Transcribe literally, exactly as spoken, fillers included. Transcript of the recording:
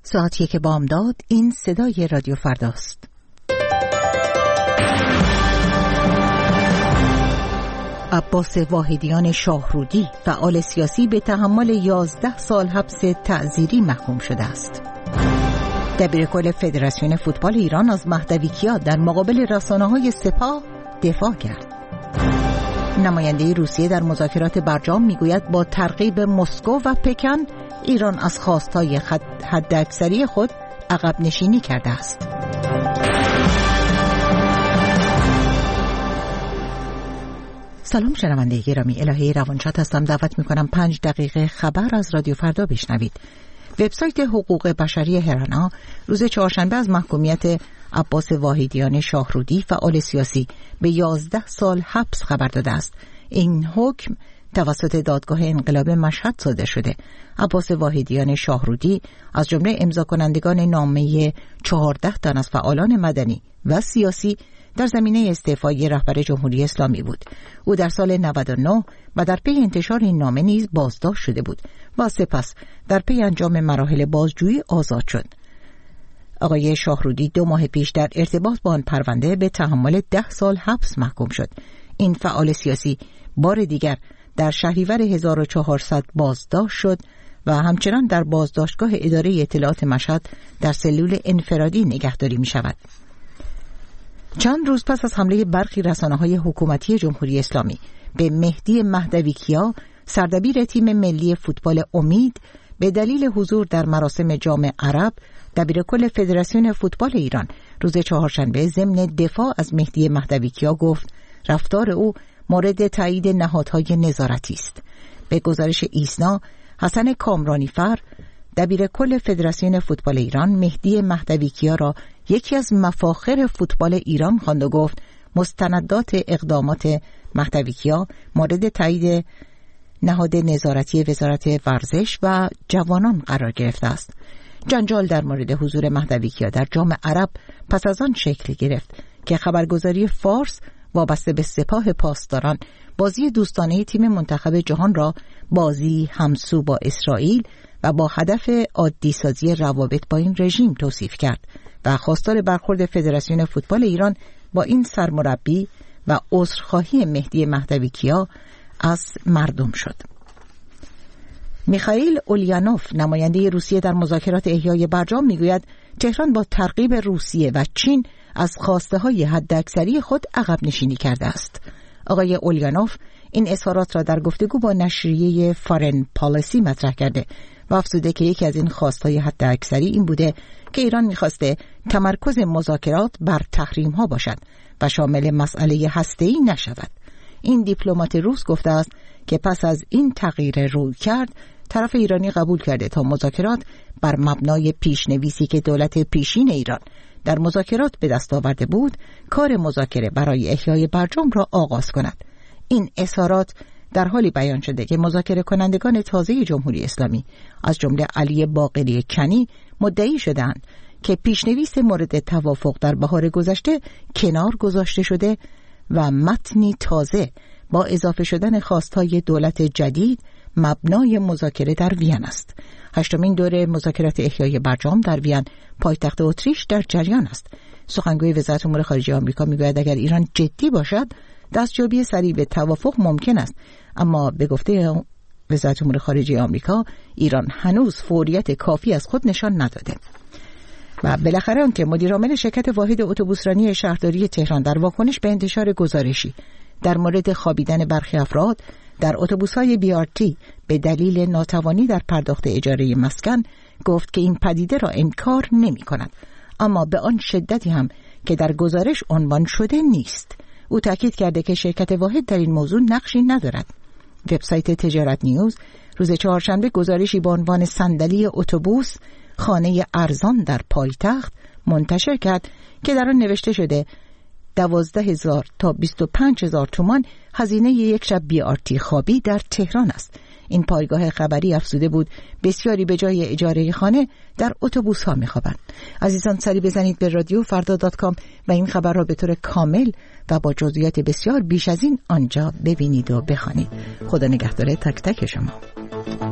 ساعت یک بامداد. این صدای رادیو فرداست. عباس واحدیان شاهرودی فعال سیاسی به تحمل یازده سال حبس تعزیری محکوم شده است. دبیرکل فدراسیون فوتبال ایران از مهدوی کیا در مقابل رسانه‌های سپاه دفاع کرد. نماینده روسیه در مذاکرات برجام میگوید با ترغیب مسکو و پکن ایران از خواستهای حداکثری خود عقب نشینی کرده است. سلام شنونده گرامی، الهه روانشاد هستم. دعوت میکنم پنج دقیقه خبر از رادیو فردا بشنوید. وبسایت حقوق بشری هرانا روز چهارشنبه از محکومیت عباس واحدیان شاهرودی فعال سیاسی به یازده سال حبس خبر داده است. این حکم توسط دادگاه انقلاب مشهد صادر شده. عباس واحدیان شاهرودی از جمله امضا کنندگان نامه چهارده تن از فعالان مدنی و سیاسی در زمینه استعفای رهبر جمهوری اسلامی بود. او در سال نود و نه و در پی انتشار این نامه نیز بازداشت شده بود و سپس در پی انجام مراحل بازجویی آزاد شد. آقای شاهرودی دو ماه پیش در ارتباط با آن پرونده به تحمل ده سال حبس محکوم شد. این فعال سیاسی بار دیگر در شهریور هزار و چهارصد بازداشت شد و همچنان در بازداشتگاه اداره اطلاعات مشهد در سلول انفرادی نگهداری می شود. چند روز پس از حمله برخی رسانه‌های حکومتی جمهوری اسلامی به مهدی مهدوی کیا، سردبیر تیم ملی فوتبال امید، به دلیل حضور در مراسم جام عرب، دبیرکل فدراسیون فوتبال ایران روز چهارشنبه ضمن دفاع از مهدی مهدوی کیا گفت رفتار او مورد تایید نهادهای نظارتی است. به گزارش ایسنا، حسن کامرانیفر دبیرکل فدراسیون فوتبال ایران مهدی مهدوی کیا را یکی از مفاخر فوتبال ایران خواند و گفت مستندات اقدامات مهدوی کیا مورد تایید نهاد نظارتی وزارت ورزش و جوانان قرار گرفته است. جنجال در مورد حضور مهدوی کیا در جام عرب پس از آن شکل گرفت که خبرگزاری فارس وابسته به سپاه پاسداران بازی دوستانه تیم منتخب جهان را بازی همسو با اسرائیل و با هدف عادی سازی روابط با این رژیم توصیف کرد و خواستار برخورد فدراسیون فوتبال ایران با این سرمربی و عذرخواهی مهدی مهدوی کیا از مردم شد. میخائیل اولینوف نماینده روسیه در مذاکرات احیای برجام میگوید تهران با ترغیب روسیه و چین از خواسته های حداکثری خود عقب نشینی کرده است. آقای اولینوف این اظهارات را در گفتگو با نشریه فارن پالیسی مطرح کرده و افزوده که یکی از این خواستهای حداکثری این بوده که ایران میخواسته تمرکز مذاکرات بر تحریم ها باشد و شامل مسئله هسته‌ای نشود. این دیپلمات روس گفته است که پس از این تغییر روی کرد طرف ایرانی قبول کرده تا مذاکرات بر مبنای پیشنویسی که دولت پیشین ایران در مذاکرات به دست آورده بود کار مذاکره برای احیای برجام را آغاز کند. این اظهارات در حالی بیان شده که مذاکره کنندگان تازه جمهوری اسلامی از جمله علی باقری کنی مدعی شدند که پیشنویس مورد توافق در بهار گذشته کنار گذاشته شده و متنی تازه با اضافه شدن خواستهای دولت جدید مبنای مذاکره در وین است. هشتمین دوره مذاکرات احیای برجام در وین پایتخت اتریش در جریان است. سخنگوی وزارت امور خارجه آمریکا میگوید اگر ایران جدی باشد دستیابی سریع به توافق ممکن است، اما به گفته وزارت امور خارجه آمریکا ایران هنوز فوریت کافی از خود نشان نداده. و بالاخره آنکه مدیر عامل شرکت واحد اتوبوسرانی شهرداری تهران در واکنش به انتشار گزارشی در مورد خوابیدن برخی افراد در اتوبوس‌های بی آر تی به دلیل ناتوانی در پرداخت اجاره مسکن گفت که این پدیده را انکار نمی‌کند، اما به آن شدتی هم که در گزارش عنوان شده نیست. او تاکید کرده که شرکت واحد در این موضوع نقشی ندارد. وبسایت تجارت نیوز روز چهارشنبه گزارشی با عنوان صندلی اتوبوس خانه ارزان در پایتخت منتشر کرد که در آن نوشته شده دوازده هزار تا بیست و پنج هزار تومان هزینه یک شب بی آر تی خوابی در تهران است. این پایگاه خبری افزوده بود بسیاری به جای اجاره خانه در اتوبوس ها میخوابند. عزیزان سری بزنید به رادیو فردا دات کام و این خبر را به طور کامل و با جزئیات بسیار بیش از این آنجا ببینید و بخوانید. خدا نگهدار تک تک شما.